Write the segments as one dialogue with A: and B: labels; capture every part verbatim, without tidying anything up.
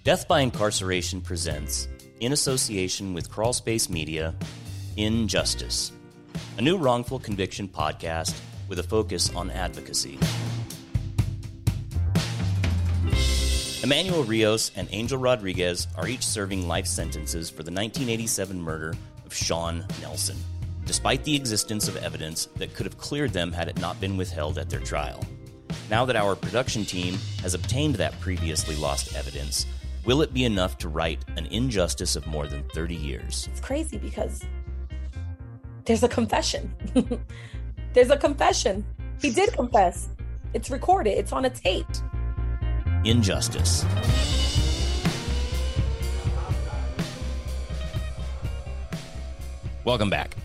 A: Death by Incarceration presents, in association with Crawlspace Media, Injustice, a new wrongful conviction podcast with a focus on advocacy. Emmanuel Rios and Angel Rodriguez are each serving life sentences for the nineteen eighty-seven murder of Shawn Nelson, despite the existence of evidence that could have cleared them had it not been withheld at their trial. Now that our production team has obtained that previously lost evidence, will it be enough to right an injustice of more than thirty years?
B: It's crazy because there's a confession. There's a confession. He did confess. It's recorded. It's on a tape.
A: Injustice. Welcome back.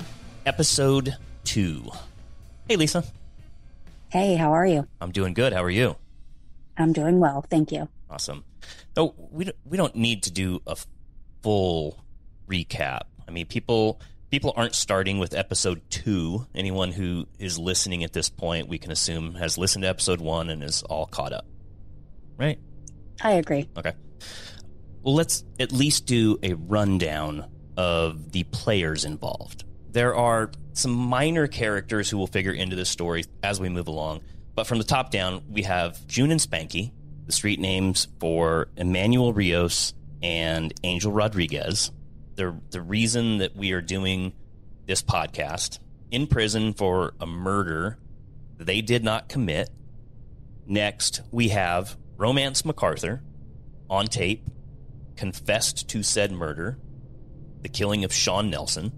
A: Episode two. Hey, Lisa.
C: Hey, how are you?
A: I'm doing good. How are you?
C: I'm doing well, thank you.
A: Awesome. No, we don't, we don't need to do a full recap. I mean, people people aren't starting with episode two. Anyone who is listening at this point, we can assume, has listened to episode one and is all caught up. Right?
C: I agree.
A: Okay. Well, let's at least do a rundown of the players involved. There are some minor characters who will figure into this story as we move along. But from the top down, we have June and Spanky, the street names for Emmanuel Rios and Angel Rodriguez. The, the reason that we are doing this podcast, in prison for a murder they did not commit. Next, we have Romance MacArthur, on tape, confessed to said murder, the killing of Shawn Nelson,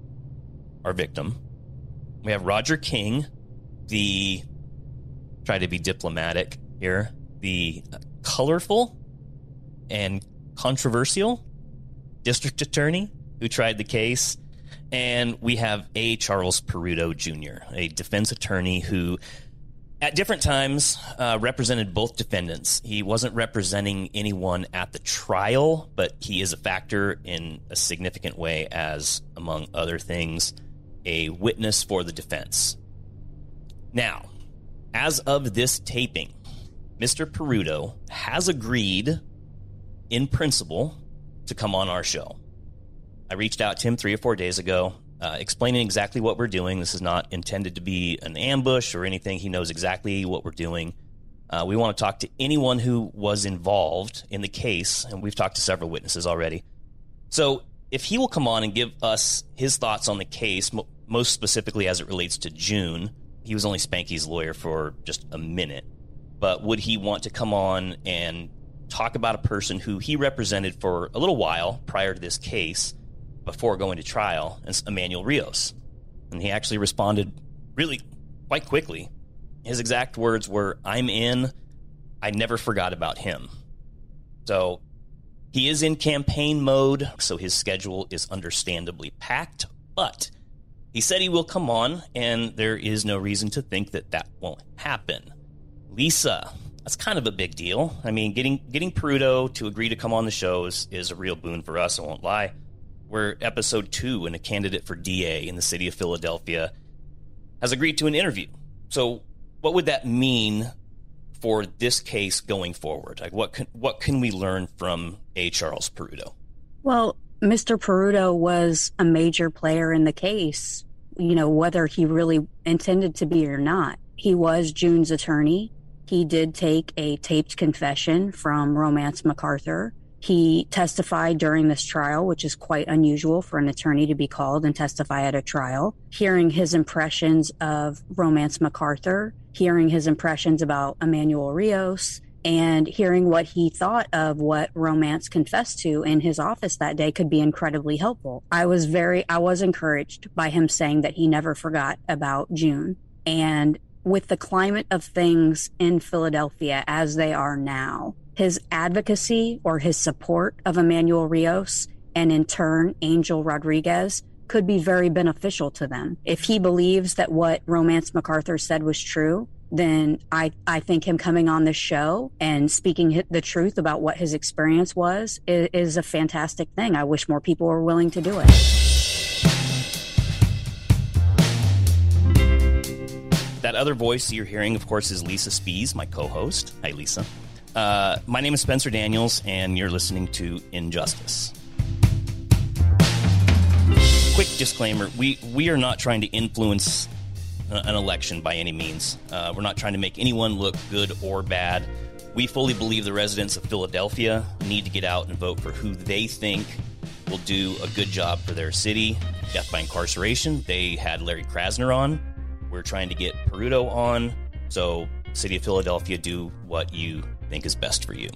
A: our victim. We have Roger King, the, try to be diplomatic here, the colorful and controversial district attorney who tried the case. And we have A. Charles Peruto Junior, a defense attorney who at different times uh, represented both defendants. He wasn't representing anyone at the trial, but he is a factor in a significant way as, among other things, a witness for the defense. Now, as of this taping, Mister Peruto has agreed, in principle, to come on our show. I reached out to him three or four days ago, uh, explaining exactly what we're doing. This is not intended to be an ambush or anything. He knows exactly what we're doing. Uh, we want to talk to anyone who was involved in the case, and we've talked to several witnesses already. So if he will come on and give us his thoughts on the case, mo- most specifically as it relates to June, he was only Spanky's lawyer for just a minute, but would he want to come on and talk about a person who he represented for a little while prior to this case before going to trial, as Emmanuel Rios? And he actually responded really quite quickly. His exact words were, "I'm in. I never forgot about him." So he is in campaign mode, so his schedule is understandably packed, but he said he will come on, and there is no reason to think that that won't happen. Lisa, that's kind of a big deal. I mean, getting getting Peruto to agree to come on the show is, is a real boon for us, I won't lie. We're episode two, and a candidate for D A in the city of Philadelphia has agreed to an interview. So what would that mean for this case going forward? Like, what can, what can we learn from A. Charles Peruto?
C: Well, Mister Peruto was a major player in the case, you know, whether he really intended to be or not. He was June's attorney. He did take a taped confession from Romance MacArthur. He testified during this trial, which is quite unusual for an attorney to be called and testify at a trial. Hearing his impressions of Romance MacArthur, hearing his impressions about Emmanuel Rios, and hearing what he thought of what Romance confessed to in his office that day could be incredibly helpful. I was very, I was encouraged by him saying that he never forgot about June. And with the climate of things in Philadelphia as they are now, his advocacy or his support of Emmanuel Rios and in turn Angel Rodriguez could be very beneficial to them. If he believes that what Romance MacArthur said was true, then I, I think him coming on this show and speaking the truth about what his experience was is, is a fantastic thing. I wish more people were willing to do it.
A: That other voice you're hearing, of course, is Lisa Spies, my co-host. Hi, Lisa. Uh, my name is Spencer Daniels, and you're listening to Injustice. Quick disclaimer, we, we are not trying to influence an election by any means. Uh, we're not trying to make anyone look good or bad. We fully believe the residents of Philadelphia need to get out and vote for who they think will do a good job for their city. Death by incarceration, they had Larry Krasner on. We're trying to get Peruto on. So, City of Philadelphia, do what you think is best for you.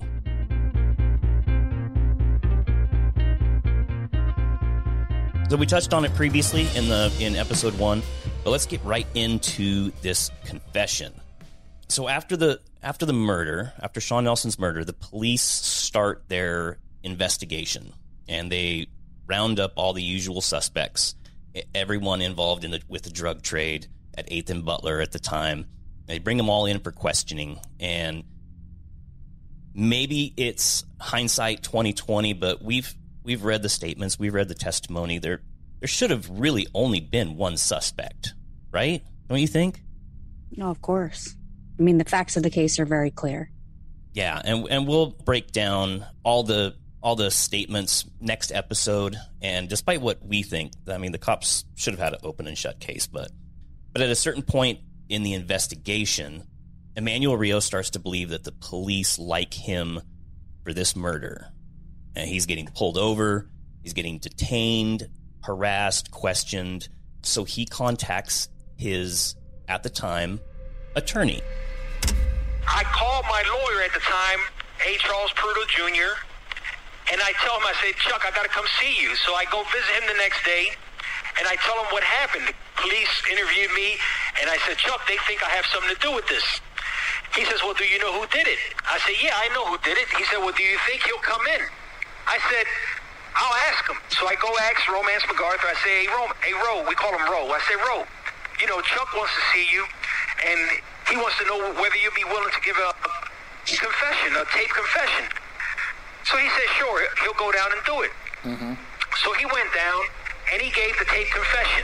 A: So we touched on it previously in the in episode one, but let's get right into this confession. So after the after the murder, after Sean Nelson's murder, the police start their investigation, and they round up all the usual suspects, everyone involved in the with the drug trade at eighth and Butler at the time. They bring them all in for questioning, and maybe it's hindsight twenty twenty, but we've we've read the statements, we've read the testimony. There there should have really only been one suspect, right? Don't you think?
C: No, of course. I mean, the facts of the case are very clear.
A: Yeah, and and we'll break down all the all the statements next episode. And despite what we think, I mean, the cops should have had an open and shut case, but but at a certain point in the investigation, Emmanuel Rios starts to believe that the police like him for this murder. And he's getting pulled over, he's getting detained, harassed, questioned. So he contacts his, at the time, attorney.
D: I called my lawyer at the time, A. Charles Peruto Junior, and I tell him, I say, Chuck, I got to come see you. So I go visit him the next day, and I tell him what happened. The police interviewed me, and I said, Chuck, they think I have something to do with this. He says, well, do you know who did it? I said, yeah, I know who did it. He said, well, do you think he'll come in? I said, I'll ask him. So I go ask Romance MacArthur. I say, hey, Ro, hey, Ro, we call him Ro. I say, Ro, you know, Chuck wants to see you, and he wants to know whether you'd be willing to give a, a confession, a tape confession. So he said, sure, he'll go down and do it. Mm-hmm. So he went down, and he gave the tape confession.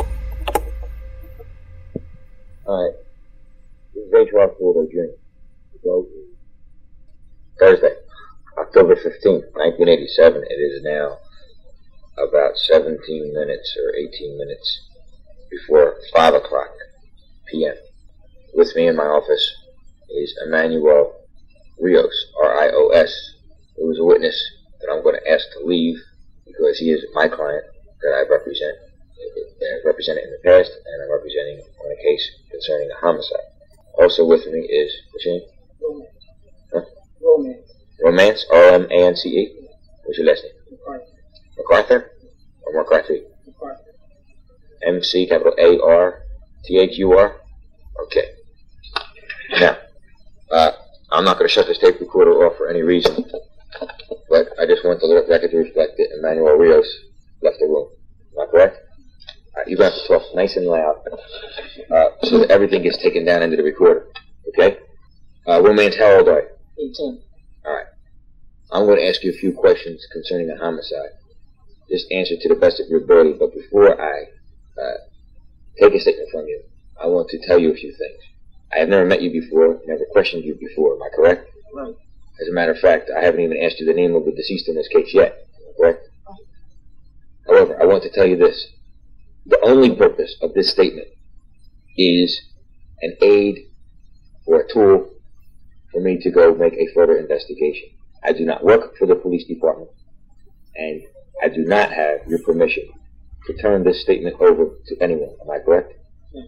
E: All right. This is A. Charles Peruto Junior So, Thursday, October fifteenth, nineteen eighty-seven. It is now about seventeen minutes or eighteen minutes before five o'clock p m With me in my office is Emmanuel Rios, R I O S, who is a witness that I'm going to ask to leave because he is my client that I represent, uh, represented in the past, and I'm representing on a case concerning a homicide. Also with me is, what's your name?
F: Romance.
E: Huh?
F: Romance.
E: Romance, R M A N C E. What's your last name?
F: MacArthur.
E: MacArthur? Or McCarthy?
F: MacArthur.
E: M C, capital A R T H U R? Okay. Now, uh, I'm not going to shut this tape recorder off for any reason, but I just want the record to reflect that Emmanuel Rios left the room. Am I correct? All right, you're going to have to talk nice and loud uh, so that everything gets taken down into the recorder. Okay? Uh, Romance, how old are you?
F: eighteen.
E: All right. I'm going to ask you a few questions concerning the homicide. Just answer to the best of your ability, but before I uh, take a statement from you, I want to tell you a few things. I have never met you before, never questioned you before. Am I correct?
F: Right.
E: As a matter of fact, I haven't even asked you the name of the deceased in this case yet. Am I correct?
F: Right.
E: However, I want to tell you this. The only purpose of this statement is an aid or a tool for me to go make a further investigation. I do not work for the police department, and I do not have your permission to turn this statement over to anyone. Am I correct?
F: Yes.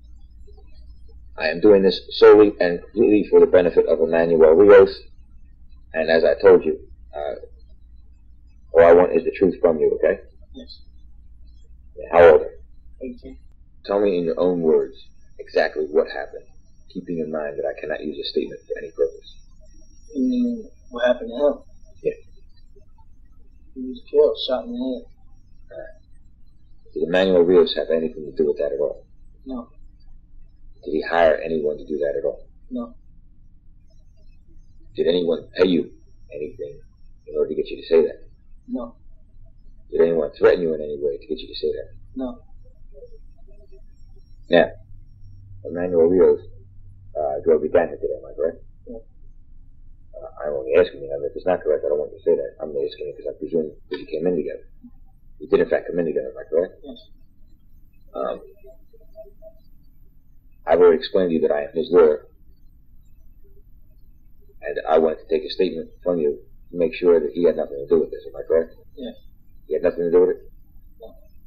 E: I am doing this solely and completely for the benefit of Emmanuel Rios, and as I told you, uh, all I want is the truth from you, okay?
F: Yes.
E: How old are you?
F: eighteen.
E: Tell me in your own words exactly what happened, keeping in mind that I cannot use a statement for any purpose.
F: You mean what happened to him?
E: Yeah.
F: He was killed, shot in the head.
E: Alright. Did Emmanuel Rios have anything to do with that at all?
F: No.
E: Did he hire anyone to do that at all?
F: No.
E: Did anyone pay you anything in order to get you to say that?
F: No.
E: Did anyone threaten you in any way to get you to say that?
F: No.
E: Now, Emmanuel Rios uh, drove you down here today, am I correct?
F: Yeah.
E: I'm only asking you. I mean, if it's not correct, I don't want you to say that. I'm only asking you because I presume that you came in together. You did, in fact, come in together, am I correct?
F: Yes.
E: Um, I've already explained to you that I am his lawyer. And I wanted to take a statement from you to make sure that he had nothing to do with this, am I correct?
F: Yes.
E: He had nothing to do with it?
F: No.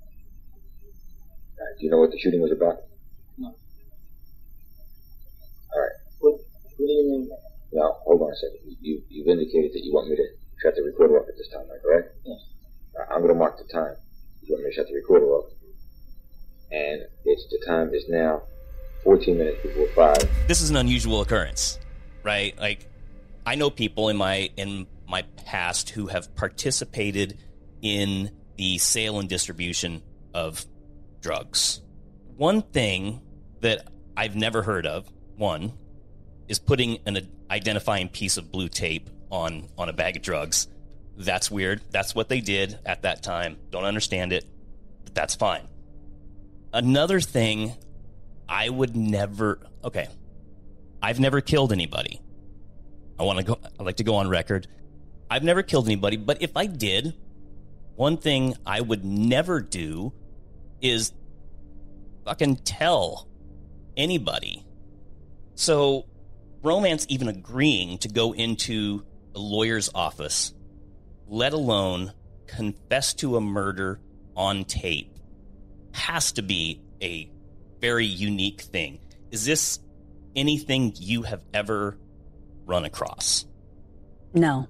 E: Uh, do you know what the shooting was about?
F: No.
E: All right.
F: What, what do you mean?
E: Now, hold on a second. You, you've indicated that you want me to shut the recorder off at this time, am I correct?
F: Yes.
E: Uh, I'm going to mark the time. You want me to shut the recorder off. And it's the time is now fourteen minutes before five.
A: This is an unusual occurrence, right? Like, I know people in my in my past who have participated in the sale and distribution of drugs. One thing that I've never heard of, one, is putting an identifying piece of blue tape on, on a bag of drugs. That's weird. That's what they did at that time. Don't understand it, but that's fine. Another thing, I would never... Okay, I've never killed anybody. I want to go. I like to go on record. I've never killed anybody, but if I did, one thing I would never do is fucking tell anybody. So, Romance even agreeing to go into a lawyer's office, let alone confess to a murder on tape, has to be a very unique thing. Is this anything you have ever run across?
C: No.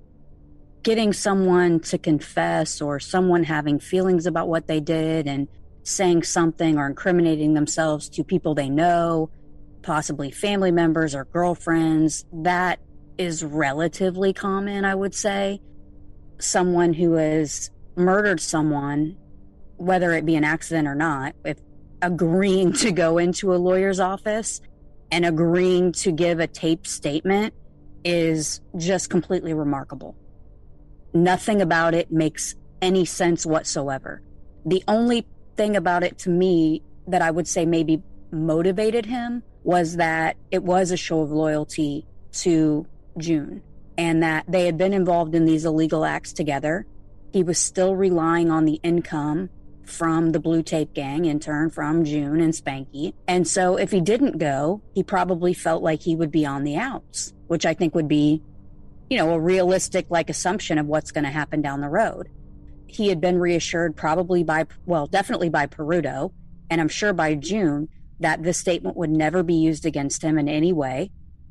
C: Getting someone to confess, or someone having feelings about what they did and saying something or incriminating themselves to people they know, possibly family members or girlfriends, that is relatively common, I would say. Someone who has murdered someone, whether it be an accident or not, if agreeing to go into a lawyer's office and agreeing to give a taped statement is just completely remarkable. Nothing about it makes any sense whatsoever. The only thing about it to me that I would say maybe motivated him was that it was a show of loyalty to June, and that they had been involved in these illegal acts together. He was still relying on the income from the Blue Tape Gang, in turn from June and Spanky. And so if he didn't go, he probably felt like he would be on the outs, which I think would be, you know, a realistic like assumption of what's going to happen down the road. He had been reassured probably by, well, definitely by Peruto, and I'm sure by June, that this statement would never be used against him in any way.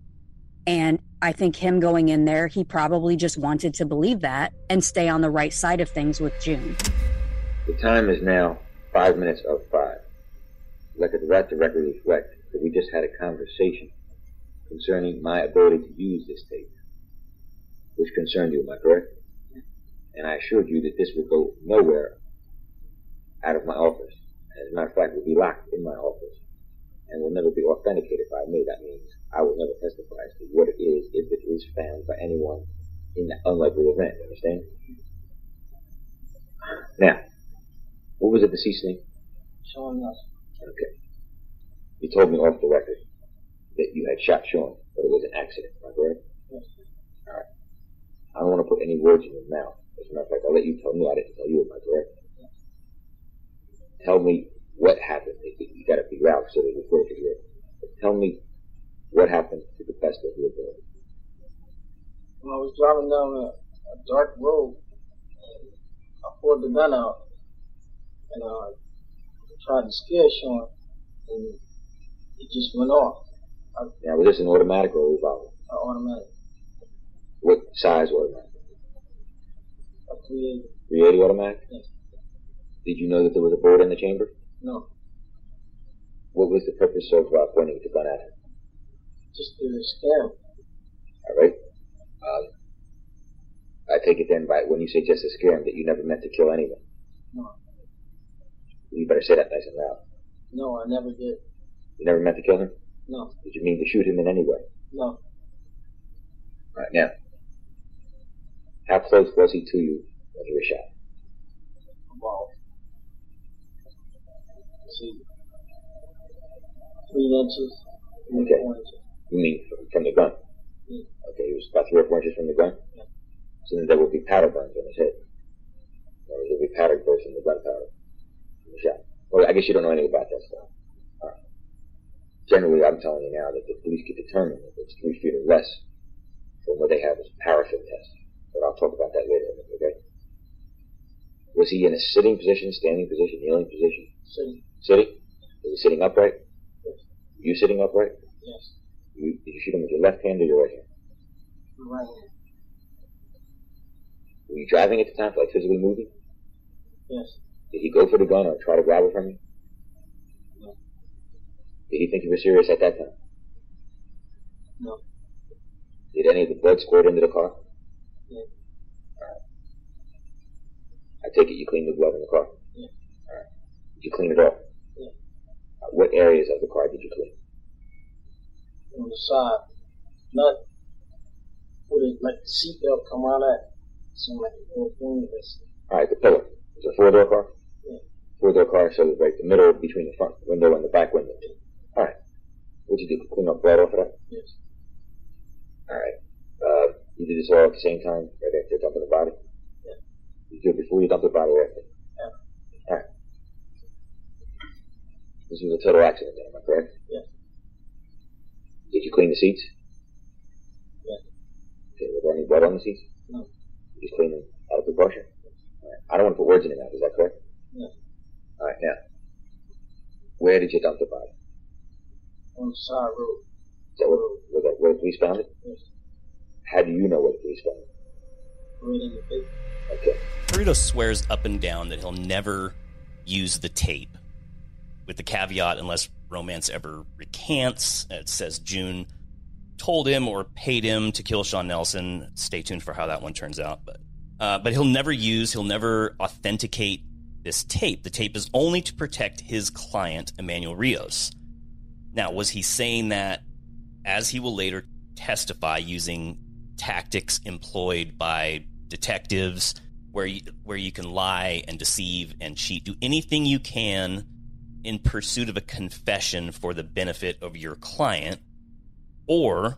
C: And I think him going in there, he probably just wanted to believe that and stay on the right side of things with June.
E: The time is now five minutes of five. Let that directly reflect that we just had a conversation concerning my ability to use this tape, which concerned you, am I correct? And I assured you that this would go nowhere out of my office. As a matter of fact, it would be locked in my office and will never be authenticated by me. That means I will never testify as to what it is if it is found by anyone in that unlikely event. You understand? Now, what was the deceased name?
F: Sean Nelson.
E: Okay. You told me off the record that you had shot Sean, but it was an accident. Am I correct?
F: Yes.
E: All right. I don't want to put any words in your mouth. As a matter of fact, I'll let you tell me. I didn't tell you. Am I correct?
F: Yes.
E: Tell me what happened. You got to figure out so that before you hear. But tell me what happened to the best of your ability.
F: When I was driving down a, a dark road, and I pulled the gun out, and I tried to scare Sean, and it just went off. I,
E: Now, was this an automatic or a revolver?
F: I automatic.
E: What size automatic?
F: A three eighty.
E: three eighty automatic?
F: Yes.
E: Did you know that there was a bullet in the chamber?
F: No.
E: What was the purpose of uh, pointing the gun at him?
F: Just to scare him.
E: All right. Um, I take it then by when you say just to scare him that you never meant to kill anyone.
F: No.
E: You better say that nice and loud.
F: No, I never did.
E: You never meant to kill him?
F: No.
E: Did you mean to shoot him in any way?
F: No.
E: All right, now, how close was he to you when he was shot?
F: About, see, three inches, three
E: Okay.
F: four inches.
E: You mean from, from the gun?
F: Yeah.
E: Okay, he was about three or four inches from the gun?
F: Yeah.
E: So then there would be powder burns on his head. There would be powder burns from the gunpowder from the shot. Well, I guess you don't know anything about that stuff. All right. Generally, I'm telling you now that the police can determine if it's three feet or less from what they have as a paraffin test. But I'll talk about that later, okay? Was he in a sitting position, standing position, kneeling position?
F: Sitting.
E: Sitting? Was he sitting upright?
F: Yes.
E: You sitting upright?
F: Yes.
E: You, did you shoot him with your left hand or your right hand?
F: Right hand.
E: Were you driving at the time, like physically moving?
F: Yes.
E: Did he go for the gun or try to grab it from you?
F: No.
E: Did he think you were serious at that time?
F: No.
E: Did any of the blood squirt into the car?
F: Yeah.
E: Alright. I take it you cleaned the blood in the car?
F: Yeah.
E: Alright. Did you clean it off?
F: Yeah.
E: Uh, what areas of the car did you clean?
F: On the side. Not where it, like the seatbelt come out at. Seemed like a little thing that's...
E: Alright, the pillar. It's a four-door car?
F: Yeah.
E: Four-door car, so it's like the middle between the front window and the back window. Alright. What'd you do? Clean up blood off of that?
F: Yes.
E: Alright. Uh, you did this all at the same time, right after dumping the body?
F: Yeah.
E: You did it before you dumped the body or after?
F: Yeah.
E: Alright. This was a total accident then, am I correct?
F: Yeah.
E: Did you clean the seats?
F: Yeah.
E: Okay, were there any blood on the seats?
F: No.
E: You just clean them out of precaution? Alright. I don't want to put words in your mouth, is that correct?
F: Yeah.
E: Alright, now. Where did you dump the body?
F: On the side road.
E: Is that where, where, the, where the police found it?
F: Yes.
E: How do you know where the police found it?
F: Right in the face.
E: Okay.
A: Peruto swears up and down that he'll never use the tape, with the caveat unless Romance ever recants. It says June told him or paid him to kill Sean Nelson. Stay tuned for how that one turns out. But uh, but he'll never use, he'll never authenticate this tape. The tape is only to protect his client, Emmanuel Rios. Now, was he saying that, as he will later testify, using tactics employed by detectives where you, where you can lie and deceive and cheat, do anything you can in pursuit of a confession for the benefit of your client? Or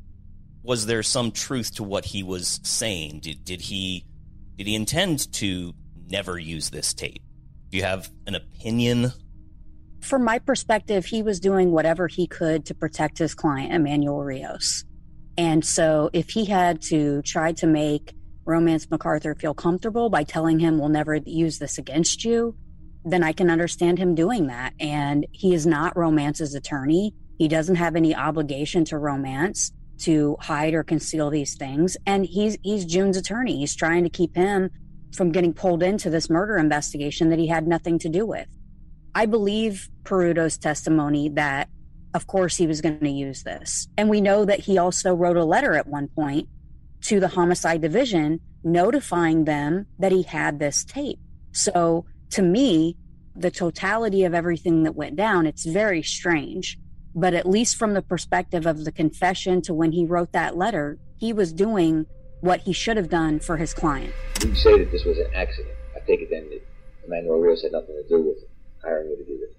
A: was there some truth to what he was saying? Did, did he did he intend to never use this tape? Do you have an opinion?
C: From my perspective, he was doing whatever he could to protect his client, Emmanuel Rios. And so if he had to try to make Romance MacArthur feel comfortable by telling him we'll never use this against you, then I can understand him doing that. And he is not Romance's attorney. He doesn't have any obligation to Romance to hide or conceal these things. And he's he's June's attorney. He's trying to keep him from getting pulled into this murder investigation that he had nothing to do with. I believe Peruto's testimony that, of course, he was going to use this. And we know that he also wrote a letter at one point to the homicide division notifying them that he had this tape. So to me, the totality of everything that went down, it's very strange. But at least from the perspective of the confession to when he wrote that letter, he was doing what he should have done for his client.
E: You say that this was an accident. I take it then that Emmanuel Rios had nothing to do with hiring you to do this.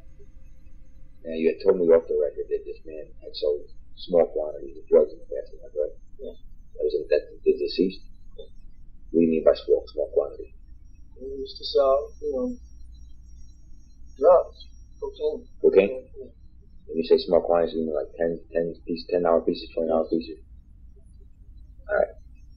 E: Now, you had told me off the record that this man had sold small quantities of drugs in the past, am I correct?
F: Yeah.
E: That was that the deceased? Yeah. What do you mean by small, small quantity?
F: We used to sell, you know, drugs, cocaine.
E: Cocaine?
F: Yeah.
E: When you say small quantities, you mean like ten, ten pieces, ten dollar pieces, twenty dollar pieces? All right.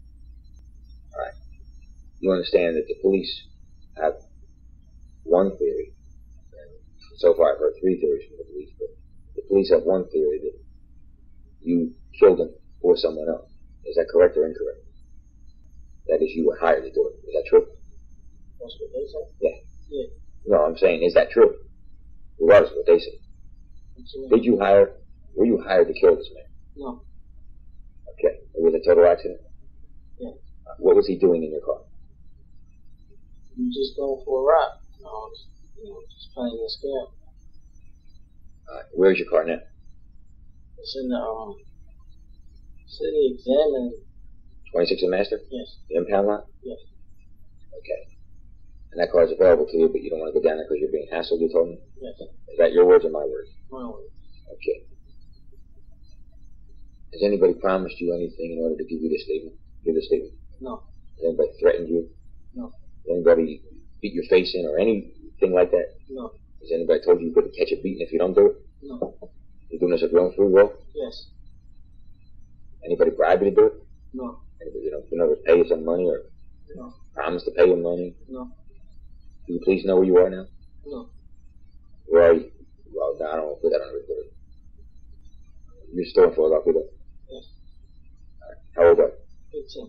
E: All right. You understand that the police have one theory, and so far I've heard three theories from the police, but the police have one theory that you killed him for someone else. Is that correct or incorrect? That is, you were hired to do it. Is that true?
F: That's what they say?
E: Yeah.
F: Yeah.
E: No, I'm saying, is that true? Regardless of what they say. Did you hire, were you hired to kill this man?
F: No.
E: Okay. It was a total accident?
F: Yeah.
E: Uh, what was he doing in your car?
F: You just going for a ride. You know, you know, just playing the scam.
E: Uh, where's your car now?
F: It's in the, um, city examine.
E: twenty-six and Master?
F: Yes.
E: The impound lot?
F: Yes.
E: Okay. And that car is available to you, but you don't want to go down there because you're being hassled, you told me?
F: Yes.
E: Is that your words or my words?
F: My words.
E: Okay. Has anybody promised you anything in order to give you this statement? Give this statement?
F: No.
E: Has anybody threatened you?
F: No.
E: Has anybody beat your face in or anything like that?
F: No.
E: Has anybody told you you couldn't catch a beating if you don't do it?
F: No.
E: You're doing this of your own free will?
F: Yes.
E: Anybody bribe you to do it?
F: No.
E: Anybody, you know, in other words, pay you some money or
F: No.
E: promise to pay you money?
F: No.
E: Do you please know where you are now?
F: No.
E: Where are you? Well, no, I don't want to put that on the record. You're still in Philadelphia, though?
F: Yes.
E: All right. How old are you?
F: Fifteen.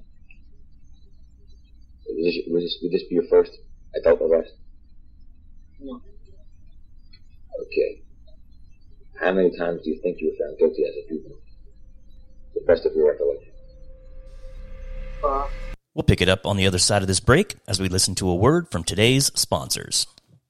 E: Would this, would, this, would this be your first adult arrest?
F: No.
E: Okay. How many times do you think you were found guilty as a juvenile? To the best of your recollection.
F: Five.
A: We'll pick it up on the other side of this break as we listen to a word from today's sponsors.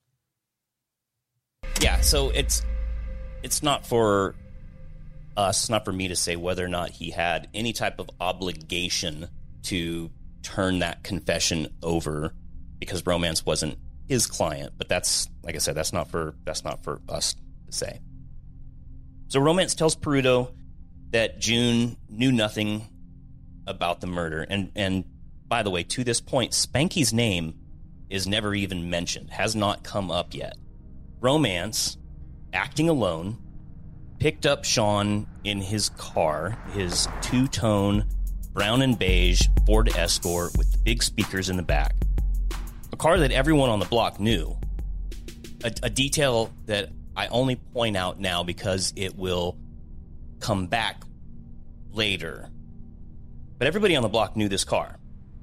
A: Yeah, so it's it's not for us, not for me to say whether or not he had any type of obligation to turn that confession over because Romance wasn't his client, but that's, like I said, that's not for that's not for us to say. So Romance tells Peruto that June knew nothing about the murder, and and by the way, to this point, Spanky's name is never even mentioned, has not come up yet. Romance, acting alone, picked up Sean in his car, his two-tone brown and beige Ford Escort with the big speakers in the back. A car that everyone on the block knew. A, a detail that I only point out now because it will come back later. But everybody on the block knew this car.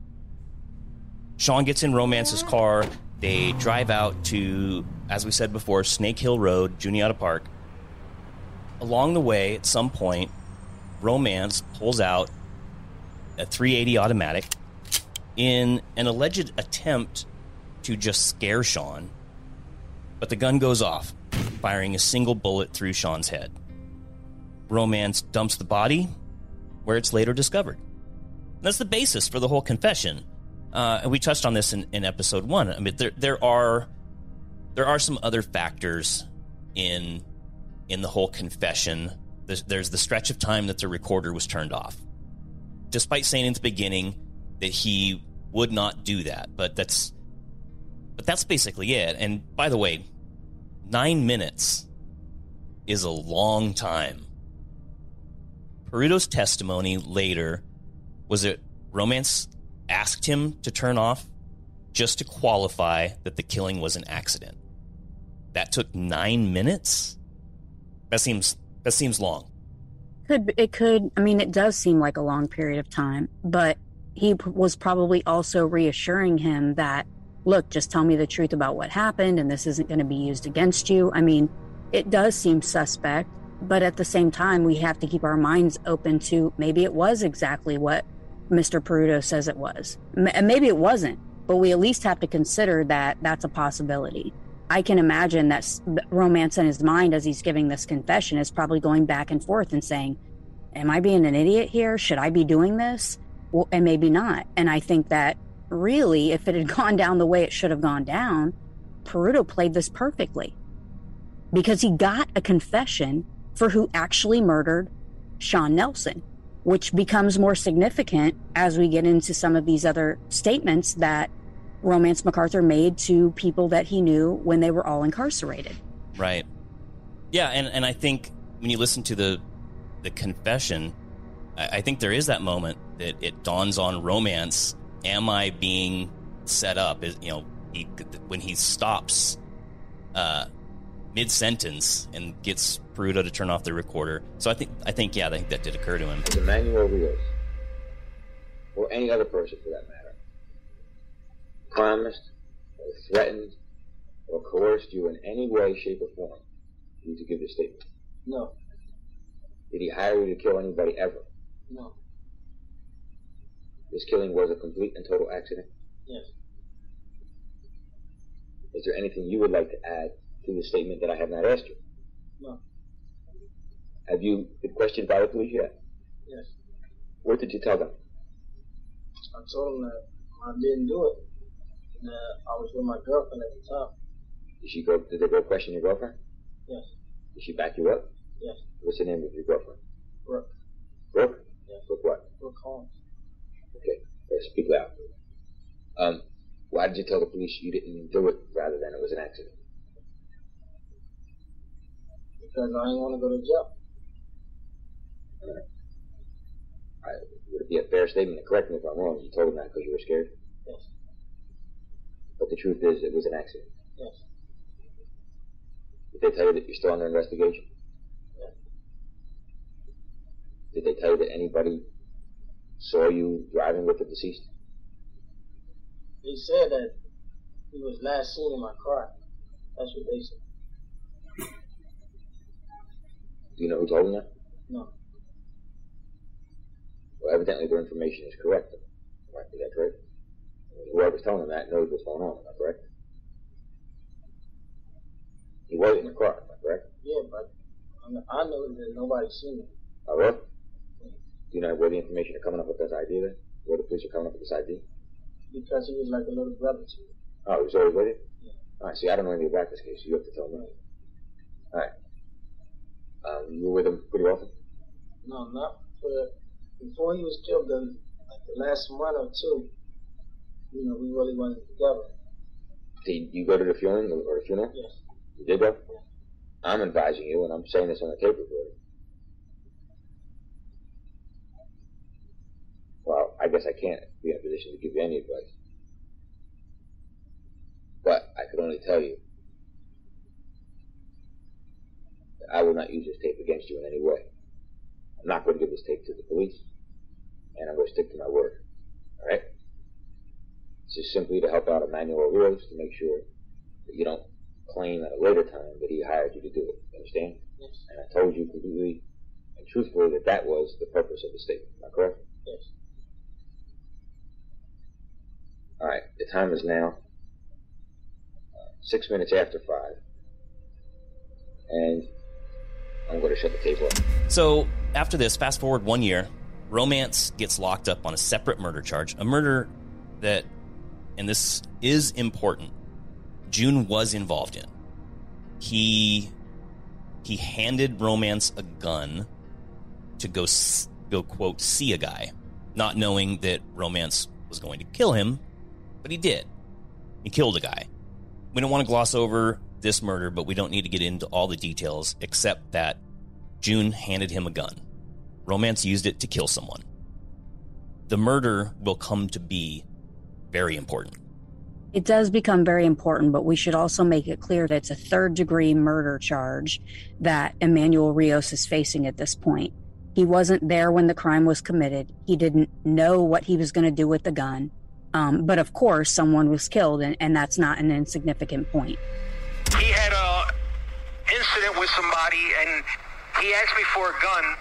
A: Sean gets in Romance's car. They drive out to, as we said before, Snake Hill Road, Juniata Park. Along the way, at some point, Romance pulls out a three eighty automatic in an alleged attempt to just scare Sean. But the gun goes off, firing a single bullet through Sean's head. Romance dumps the body where it's later discovered. That's the basis for the whole confession. Uh, and we touched on this in, in episode one. I mean, there there are there are some other factors in in the whole confession. There's, there's the stretch of time that the recorder was turned off, despite saying in the beginning that he would not do that. But that's but that's basically it. And by the way, nine minutes is a long time. Peruto's testimony later was that Romance asked him to turn off just to qualify that the killing was an accident. That took nine minutes? That seems that seems long.
C: Could it could I mean it does seem like a long period of time, but he p- was probably also reassuring him that, look, just tell me the truth about what happened and this isn't going to be used against you. I mean, it does seem suspect, but at the same time we have to keep our minds open to maybe it was exactly what Mister Peruto says it was. M- maybe it wasn't, but we at least have to consider that that's a possibility. I can imagine that s- Romance in his mind as he's giving this confession is probably going back and forth and saying, am I being an idiot here? Should I be doing this? Well, and maybe not. And I think that really, if it had gone down the way it should have gone down, Peruto played this perfectly because he got a confession for who actually murdered Sean Nelson, which becomes more significant as we get into some of these other statements that Romance MacArthur made to people that he knew when they were all incarcerated.
A: Right. Yeah, and, and I think when you listen to the the confession, I, I think there is that moment that it dawns on Romance, am I being set up? Is, you know, he, when he stops uh, mid-sentence and gets Peruto to turn off the recorder. So I think, I think, yeah, I think that did occur to him.
E: If Emmanuel Rios, or any other person for that matter, promised or threatened or coerced you in any way, shape, or form for you to give this statement?
F: No.
E: Did he hire you to kill anybody ever?
F: No.
E: This killing was a complete and total accident?
F: Yes.
E: Is there anything you would like to add to the statement that I have not asked you?
F: No.
E: Have you been questioned by the police yet?
F: Yes.
E: What did you tell them?
F: I told them that I didn't do it. And that I was with my girlfriend at the time.
E: Did she go? Did they go question your girlfriend?
F: Yes.
E: Did she back you up?
F: Yes.
E: What's the name of your girlfriend?
F: Brooke.
E: Brooke?
F: Yeah.
E: Brooke what?
F: Brooke Holmes.
E: Okay, let's speak loud. Um, why did you tell the police you didn't do it rather than it was an accident?
F: Because I didn't want to go to jail.
E: Right. I, would it be a fair statement, and correct me if I'm wrong, you told them that because you were scared?
F: Yes.
E: But the truth is, it was an accident.
F: Yes.
E: Did they tell you that you're still under investigation?
F: Yeah.
E: Did they tell you that anybody saw you driving with the deceased?
F: They said that he was last seen in my car. That's what they said.
E: Do you know who told them that?
F: No.
E: Well, evidently their information is correct. Right? Is that correct? Whoever's telling them that knows what's going on. Is that correct? He was in the car. Is that correct?
F: Yeah, but I know that nobody's seen him.
E: Oh, really? Do you know where the information are coming up with this idea then? Where the police are coming up with this idea?
F: Because he was like a little brother to me.
E: Oh, he was always with you?
F: Yeah.
E: All right, see, I don't know anything about this case, so you have to tell me. All right. Um, you were with him pretty often?
F: No, not for, before he was killed, the, like the last month or two, you know, we really wasn't together.
E: Did you go to the funeral or the funeral?
F: Yes.
E: You did go?
F: Yeah.
E: I'm advising you, and I'm saying this on the tape recorder. Well, I guess I can't be in a position to give you any advice. But I could only tell you that I will not use this tape against you in any way. I'm not going to give this tape to the police, and I'm going to stick to my word. All right? This is simply to help out Emmanuel Rios to make sure that you don't claim at a later time that he hired you to do it. You understand?
F: Yes.
E: And I told you completely and truthfully that that was the purpose of the statement. Am I correct?
F: Yes.
E: All right. The time is now uh, six minutes after five, and I'm going to shut the tape off.
A: So after this, fast forward one year, Romance gets locked up on a separate murder charge, a murder that, and this is important, June was involved in. He he handed Romance a gun to go go quote see a guy, not knowing that Romance was going to kill him, but he did. He killed a guy. We don't want to gloss over this murder, but we don't need to get into all the details except that June handed him a gun. Romance used it to kill someone. The murder will come to be very important.
C: It does become very important, but we should also make it clear that it's a third-degree murder charge that Emmanuel Rios is facing at this point. He wasn't there when the crime was committed. He didn't know what he was going to do with the gun. Um, but of course, someone was killed, and, and that's not an insignificant point.
D: He had a incident with somebody, and he asked me for a gun.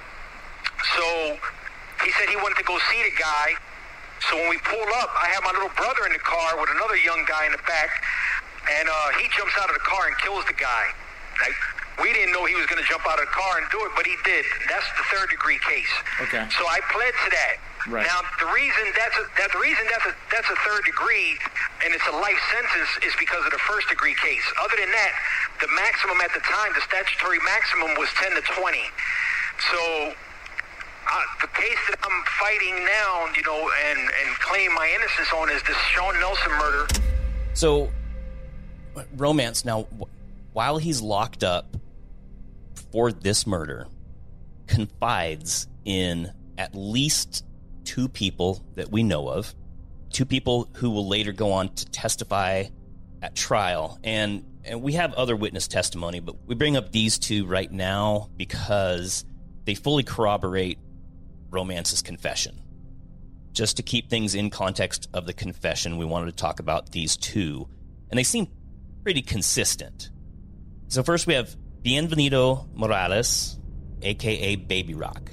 D: So he said he wanted to go see the guy. So when we pull up, I have my little brother in the car with another young guy in the back, and uh, he jumps out of the car and kills the guy. Like, we didn't know he was going to jump out of the car and do it, but he did. That's the third degree case.
G: Okay.
D: So I pled to that.
G: Right.
D: Now the reason that's a, that the reason that's a that's a third degree and it's a life sentence is because of the first degree case. Other than that, the maximum at the time, the statutory maximum was ten to twenty. So uh, the case that I'm fighting now, you know, and and claim my innocence on is this Sean Nelson murder.
A: So, Romance, now, while he's locked up for this murder, confides in at least two people that we know of, two people who will later go on to testify at trial. And, and we have other witness testimony, but we bring up these two right now because they fully corroborate Romance's confession. Just to keep things in context of the confession, we wanted to talk about these two, and they seem pretty consistent. So first we have Bienvenido Morales, a k a. Baby Rock.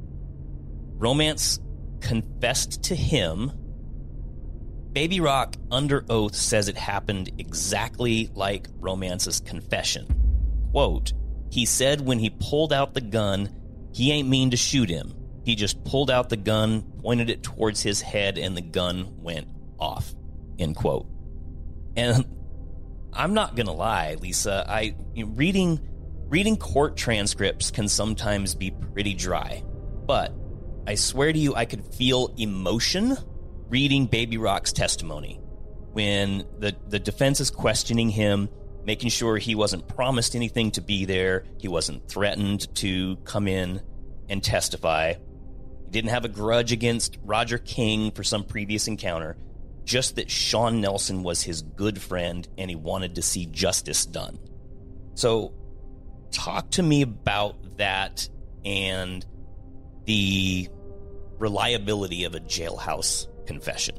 A: Romance confessed to him. Baby Rock, under oath, says it happened exactly like Romance's confession. Quote, he said when he pulled out the gun, he ain't mean to shoot him. He just pulled out the gun, pointed it towards his head, and the gun went off. End quote. And I'm not gonna lie, Lisa, I you know, reading reading court transcripts can sometimes be pretty dry. But I swear to you, I could feel emotion reading Baby Rock's testimony when the, the defense is questioning him, making sure he wasn't promised anything to be there. He wasn't threatened to come in and testify. He didn't have a grudge against Roger King for some previous encounter, just that Sean Nelson was his good friend and he wanted to see justice done. So talk to me about that and the reliability of a jailhouse confession.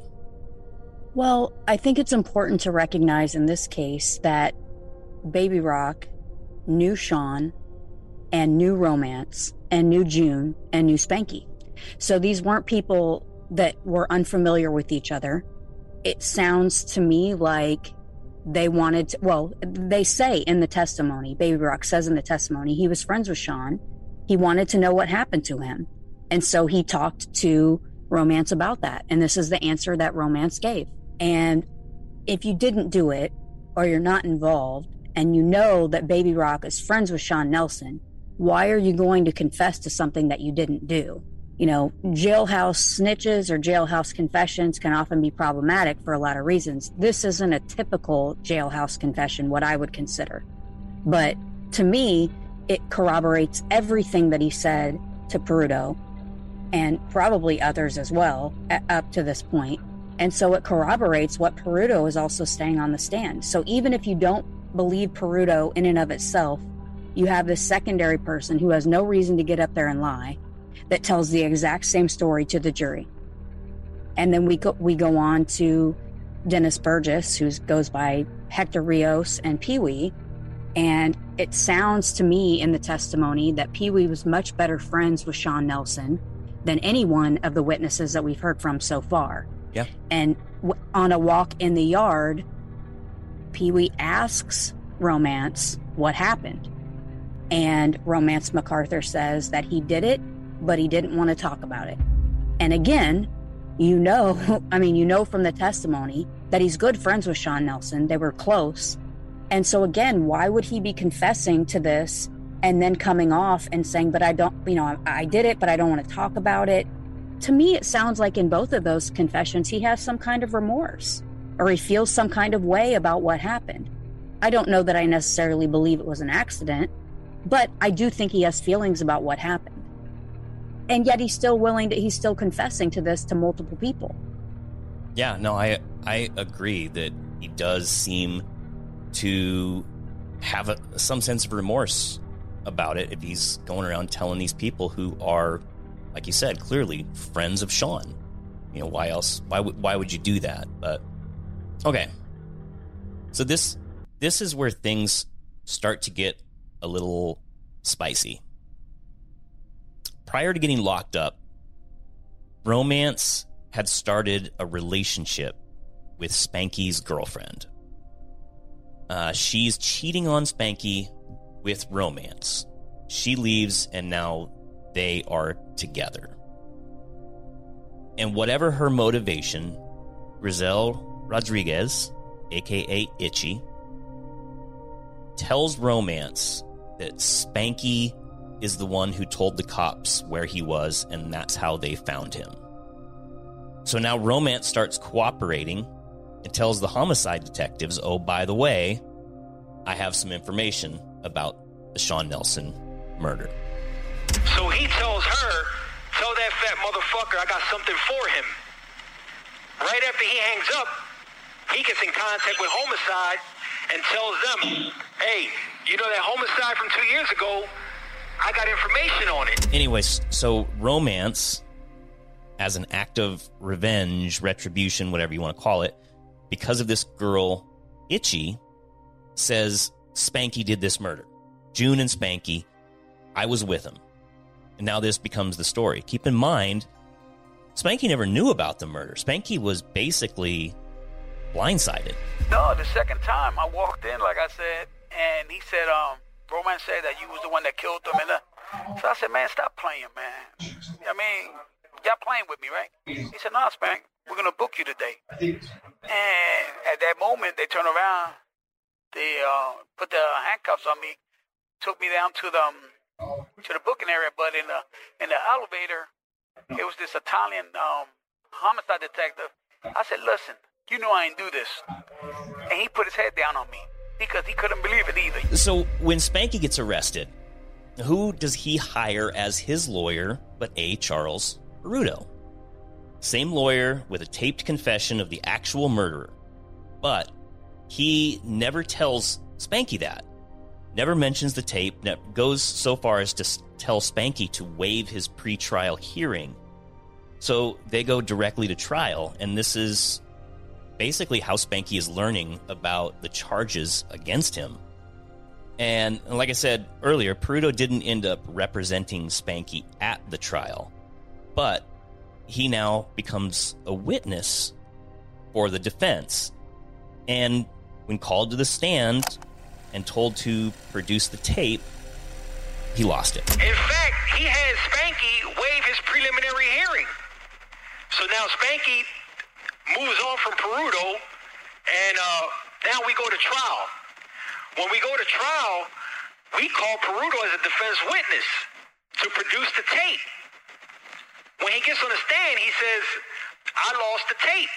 C: Well, I think it's important to recognize in this case that Baby Rock knew Sean and knew Romance and knew June and knew Spanky. So these weren't people that were unfamiliar with each other. It sounds to me like they wanted to, well, they say in the testimony, Baby Rock says in the testimony, he was friends with Sean. He wanted to know what happened to him. And so he talked to Romance about that. And this is the answer that Romance gave. And if you didn't do it, or you're not involved, and you know that Baby Rock is friends with Sean Nelson, why are you going to confess to something that you didn't do? You know, jailhouse snitches or jailhouse confessions can often be problematic for a lot of reasons. This isn't a typical jailhouse confession, what I would consider. But to me, it corroborates everything that he said to Peruto, and probably others as well, up to this point. And so it corroborates what Peruto is also saying on the stand. So even if you don't believe Peruto in and of itself, you have this secondary person who has no reason to get up there and lie, that tells the exact same story to the jury. And then we go, we go on to Dennis Burgess, who goes by Hector Rios and Pee-wee. And it sounds to me in the testimony that Pee-wee was much better friends with Sean Nelson than any one of the witnesses that we've heard from so far.
A: Yeah.
C: And w- on a walk in the yard, Pee-wee asks Romance what happened. And Romance MacArthur says that he did it, but he didn't want to talk about it. And again, you know, I mean, you know from the testimony that he's good friends with Sean Nelson. They were close. And so again, why would he be confessing to this and then coming off and saying, but I don't, you know, I, I did it, but I don't want to talk about it? To me, it sounds like in both of those confessions, he has some kind of remorse or he feels some kind of way about what happened. I don't know that I necessarily believe it was an accident, but I do think he has feelings about what happened. And yet he's still willing to, he's still confessing to this to multiple people.
A: Yeah, no, I I agree that he does seem to have a, some sense of remorse about it if he's going around telling these people who are, like you said, clearly friends of Sean. You know, why else? Why would why would you do that? But okay, so this this is where things start to get a little spicy. Prior to getting locked up, Romance had started a relationship with Spanky's girlfriend. Uh, she's cheating on Spanky with Romance. She leaves, and now they are together. And whatever her motivation, Grizel Rodriguez, a k a. Itchy, tells Romance that Spanky is the one who told the cops where he was, and that's how they found him. So now Romance starts cooperating and tells the homicide detectives, oh, by the way, I have some information about the Sean Nelson murder.
D: So he tells her, tell that fat motherfucker I got something for him. Right after he hangs up, he gets in contact with homicide and tells them, hey, you know that homicide from two years ago, I got information on it.
A: Anyways, so Romance, as an act of revenge, retribution, whatever you want to call it, because of this girl, Itchy, says Spanky did this murder. June and Spanky, I was with him. And now this becomes the story. Keep in mind, Spanky never knew about the murder. Spanky was basically blindsided.
G: No, the second time I walked in, like I said, and he said, um, Romance said that you was the one that killed them. And uh, so I said, man, stop playing, man. I mean, y'all playing with me, right? He said, no, Spank, we're going to book you today. And at that moment, they turned around, they uh, put the handcuffs on me, took me down to the um, to the booking area. But in the in the elevator, It was this Italian um, homicide detective. I said, listen, you know I ain't do this. And he put his head down on me because he couldn't believe it either.
A: So when Spanky gets arrested, who does he hire as his lawyer but A. Charles Peruto? Same lawyer with a taped confession of the actual murderer. But he never tells Spanky that. Never mentions the tape, goes so far as to tell Spanky to waive his pre-trial hearing. So they go directly to trial, and this is basically how Spanky is learning about the charges against him. And like I said earlier, Peruto didn't end up representing Spanky at the trial, but he now becomes a witness for the defense. And when called to the stand and told to produce the tape, he lost it.
D: In fact, he had Spanky waive his preliminary hearing. So now Spanky moves on from Peruto, and uh, now we go to trial. When we go to trial, we call Peruto as a defense witness to produce the tape. When he gets on the stand, he says, I lost the tape.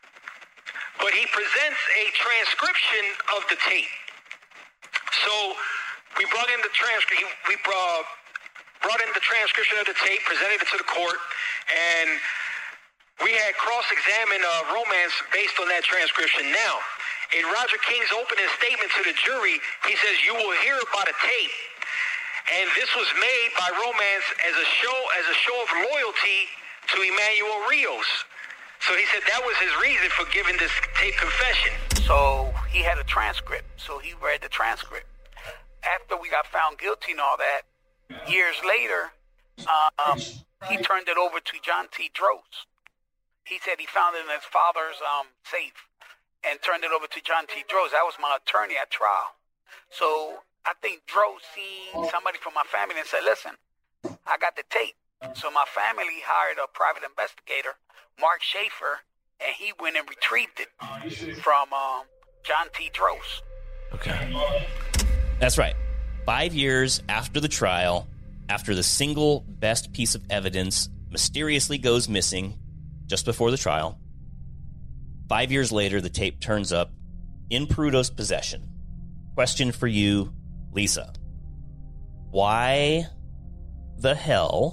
D: But he presents a transcription of the tape. So we brought in the transcript. We uh, brought in the transcription of the tape, presented it to the court, and we had cross-examined uh, Romance based on that transcription. Now, in Roger King's opening statement to the jury, he says, you will hear about a tape. And this was made by Romance as a show as a show of loyalty to Emmanuel Rios. So he said that was his reason for giving this tape confession.
G: So he had a transcript. So he read the transcript. After we got found guilty and all that, years later, um, he turned it over to John T. Droz. He said he found it in his father's um, safe and turned it over to John T. Droz. That was my attorney at trial. So I think Droz seen somebody from my family and said, listen, I got the tape. So my family hired a private investigator, Mark Schaefer, and he went and retrieved it from um, John T. Droz.
A: Okay. That's right. Five years after the trial, after the single best piece of evidence mysteriously goes missing just before the trial, five years later, the tape turns up in Peruto's possession. Question for you, Lisa. Why the hell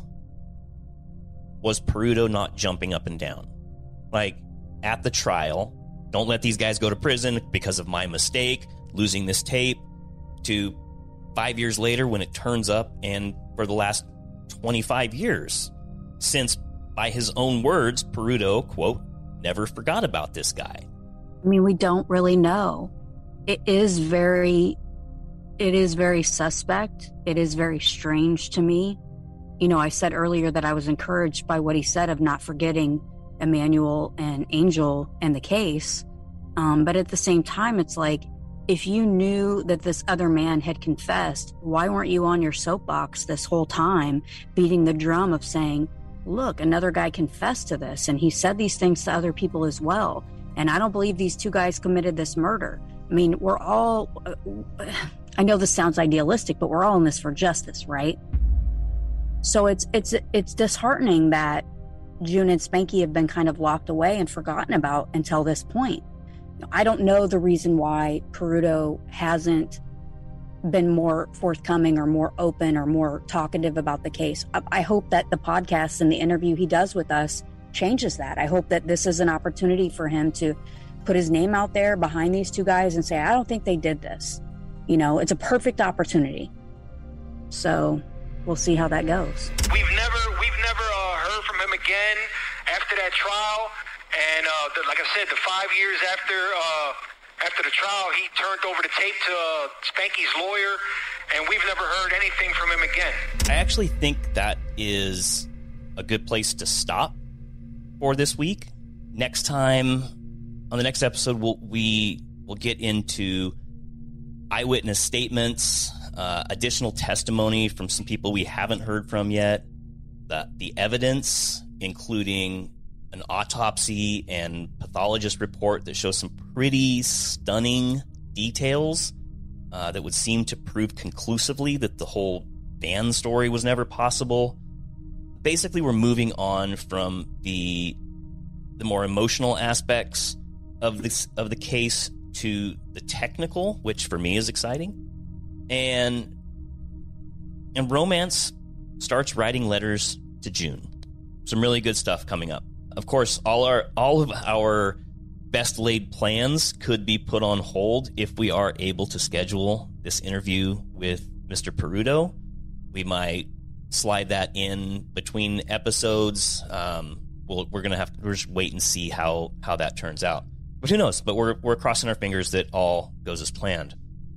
A: was Peruto not jumping up and down? Like, at the trial, don't let these guys go to prison because of my mistake, losing this tape, to five years later when it turns up, and for the last twenty-five years, since, by his own words, Peruto, quote, never forgot about this guy.
C: I mean, we don't really know. It is very, it is very suspect. It is very strange to me. You know, I said earlier that I was encouraged by what he said of not forgetting Emmanuel and Angel and the case. Um, but at the same time, it's like, if you knew that this other man had confessed, why weren't you on your soapbox this whole time, beating the drum of saying, look, another guy confessed to this, and he said these things to other people as well. And I don't believe these two guys committed this murder. I mean, we're all, uh, I know this sounds idealistic, but we're all in this for justice, right? So it's it's it's disheartening that June and Spanky have been kind of locked away and forgotten about until this point. I don't know the reason why Peruto hasn't been more forthcoming or more open or more talkative about the case. I, I hope that the podcast and the interview he does with us changes that. I hope that this is an opportunity for him to put his name out there behind these two guys and say, I don't think they did this. You know, it's a perfect opportunity. So we'll see how that goes.
D: We've never, we've never uh, heard from him again after that trial. And uh, the, like I said, the five years after uh, after the trial, he turned over the tape to uh, Spanky's lawyer, and we've never heard anything from him again.
A: I actually think that is a good place to stop for this week. Next time, on the next episode, we'll, we will get into eyewitness statements, uh, additional testimony from some people we haven't heard from yet, the, the evidence, including an autopsy and pathologist report that shows some pretty stunning details uh, that would seem to prove conclusively that the whole van story was never possible. basically we're moving on from the the more emotional aspects of this of the case to the technical, which for me is exciting. And and Romance starts writing letters to June. Some really good stuff coming up. Of course, all our all of our best laid plans could be put on hold if we are able to schedule this interview with Mister Peruto. We might slide that in between episodes. Um, we'll, we're gonna have to we're just wait and see how how that turns out. But who knows? But we're we're crossing our fingers that all goes as planned.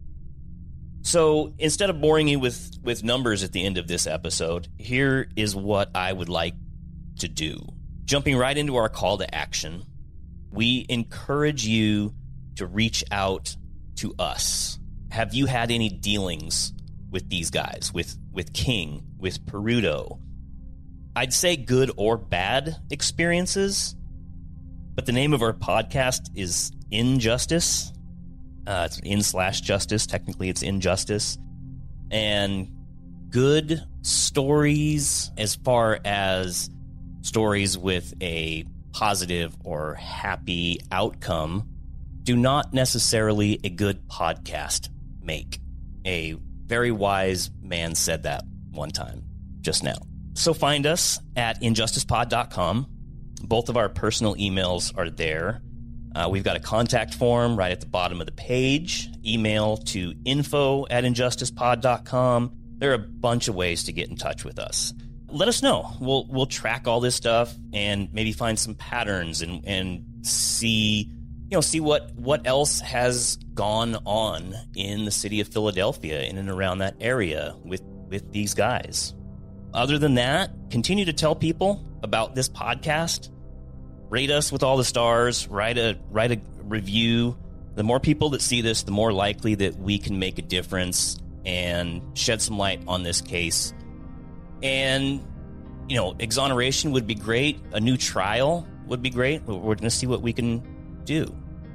A: So instead of boring you with with numbers at the end of this episode, here is what I would like to do. Jumping right into our call to action, we encourage you to reach out to us. Have you had any dealings with these guys, with, with King, with Peruto? I'd say good or bad experiences, but the name of our podcast is Injustice. Uh, it's in slash justice. Technically, it's Injustice. And good stories as far as stories with a positive or happy outcome do not necessarily a good podcast make. A very wise man said that one time just now. So find us at injustice pod dot com. Both of our personal emails are there. Uh, we've got a contact form right at the bottom of the page. Email to info at injustice pod dot com. There are a bunch of ways to get in touch with us. Let us know. We'll we'll track all this stuff and maybe find some patterns and, and see, you know, see what, what else has gone on in the city of Philadelphia, in and around that area with, with these guys. Other than that, continue to tell people about this podcast. Rate us with all the stars. Write a write a review. The more people that see this, the more likely that we can make a difference and shed some light on this case. And, you know, exoneration would be great. A new trial would be great. We're going to see what we can do.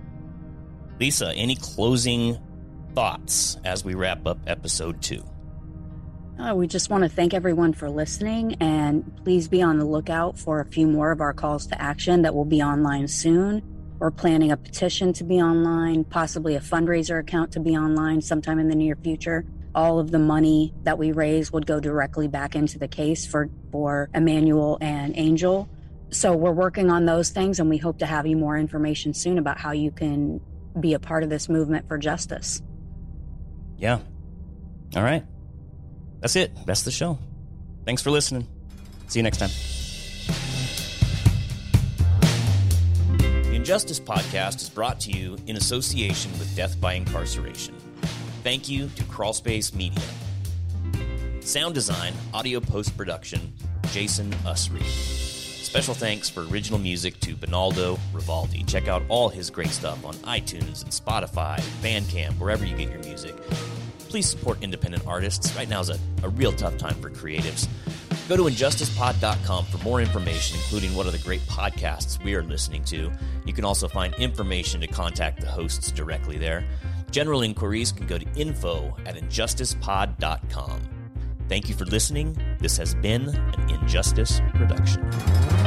A: Lisa, any closing thoughts as we wrap up episode two?
C: Uh, we just want to thank everyone for listening, and please be on the lookout for a few more of our calls to action that will be online soon. We're planning a petition to be online, possibly a fundraiser account to be online sometime in the near future. All of the money that we raise would go directly back into the case for, for Emmanuel and Angel. So we're working on those things, and we hope to have you more information soon about how you can be a part of this movement for justice.
A: Yeah. All right. That's it. That's the show. Thanks for listening. See you next time. The Injustice Podcast is brought to you in association with Death by Incarceration. Thank you to Crawlspace Media. Sound design, audio post-production, Jason Usry. Special thanks for original music to Benaldo Rivaldi. Check out all his great stuff on iTunes and Spotify, Bandcamp, wherever you get your music. Please support independent artists. Right now is a, a real tough time for creatives. Go to injustice pod dot com for more information, including what are the great podcasts we are listening to. You can also find information to contact the hosts directly there. General inquiries can go to info at injustice pod dot com. Thank you for listening. This has been an Injustice production.